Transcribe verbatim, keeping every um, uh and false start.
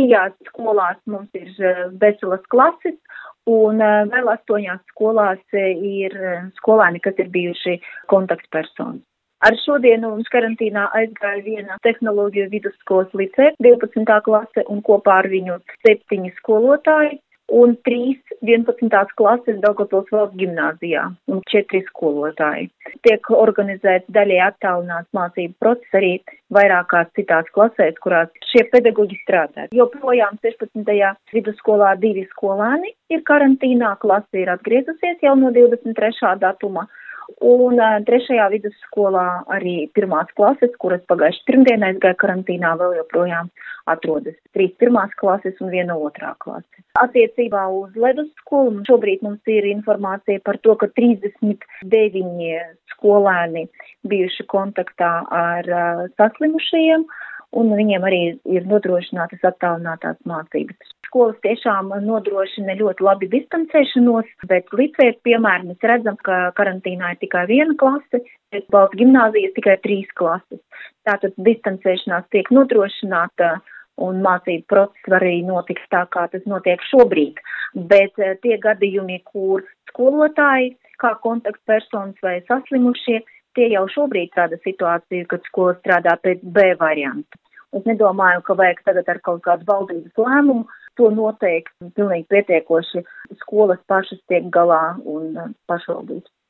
trijās skolās mums ir veselas klases, un vēl astoņās skolās ir skolēni, kas ir bijuši kontaktpersonas. Ar šodienu mums karantīnā aizgāja viena tehnoloģiju vidusskolas licē, divpadsmitā klase, un kopā ar viņu septiņi skolotāji, un trīs vienpadsmitās klases Daugavpils valsts gimnāzijā un četri skolotāji. Tiek organizēts daļai attālināts mācību process arī vairākās citās klasēs, kurās šie pedagoģi strādā. Joprojām sešpadsmitajā vidusskolā divi skolēni ir karantīnā, klase ir atgriezusies jau no divdesmit trešā datuma. Un trešajā vidusskolā arī pirmās klases, kuras pagājuši pirmdien aizgāja karantīnā, vēl joprojām atrodas trīs pirmās klases un viena otrā klase. Attiecībā uz ledusskolu šobrīd mums ir informācija par to, ka trīsdesmit deviņi skolēni bijuši kontaktā ar uh, saslimušajiem, un viņiem arī ir nodrošinātas attālinātās mācības. Skolas tiešām nodrošina ļoti labi distancēšanos, bet licē, piemēram, mēs redzam, ka karantīnā ir tikai viena klase, bet valsts gimnāzijas tikai trīs klases. Tātad distancēšanās tiek nodrošināta un mācību process var arī notikt tā, kā tas notiek šobrīd. Bet tie gadījumi, kur skolotāji, kā kontaktpersonas vai saslimušie, tie jau šobrīd tāda situācija, kad skola strādā pēc B varianta. Es nedomāju, ka vajag tagad ar kaut kādu valdības lēmumu to noteikti pilnīgi pietiekoši skolas pašas tiek galā un pašvaldības.